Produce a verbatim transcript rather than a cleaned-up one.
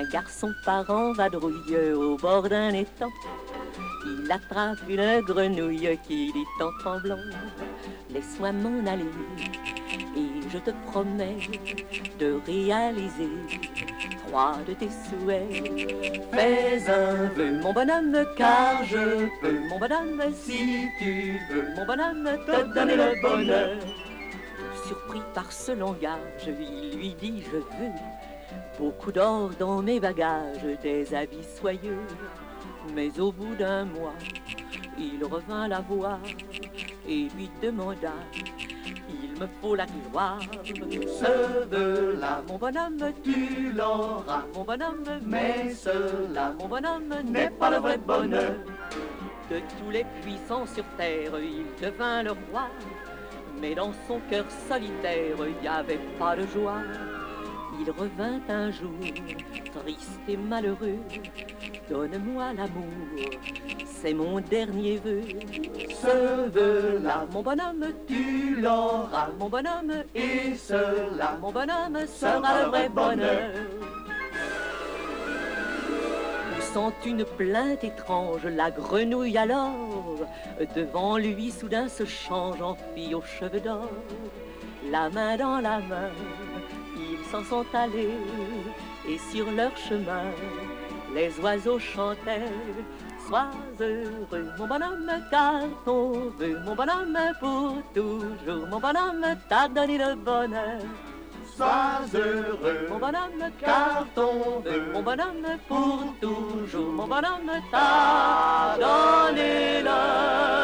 Un garçon parent vadrouille au bord d'un étang. Il attrape une grenouille qui dit en tremblant: laisse-moi m'en aller et je te promets de réaliser trois de tes souhaits. Fais un vœu, mon bonhomme, car je peux, mon bonhomme, si tu veux, mon bonhomme, te donner le bonheur. Surpris par ce langage, il lui dit: je veux beaucoup d'or dans mes bagages, des habits soyeux. Mais au bout d'un mois, il revint la voir et lui demanda: il me faut la gloire. Ce vœu-là, mon bonhomme, tu l'auras, mon bonhomme, mais cela, mon bonhomme, n'est pas le vrai bonheur. De tous les puissants sur terre, il devint le roi, mais dans son cœur solitaire, il n'y avait pas de joie. Il revint un jour, triste et malheureux: donne-moi l'amour, c'est mon dernier vœu. Ce vœu-là, mon bonhomme, tu l'auras, mon bonhomme, et cela, mon bonhomme, sera le vrai bonheur. Poussant une plainte étrange, la grenouille alors, devant lui soudain se change en fille aux cheveux d'or. La main dans la main, ils s'en sont allés, et sur leur chemin, les oiseaux chantaient: sois heureux, mon bonhomme, car ton vœu, mon bonhomme, pour toujours, mon bonhomme, t'a donné le bonheur. Sois heureux, mon bonhomme, car ton vœu, mon bonhomme, pour toujours, mon bonhomme, t'a donné le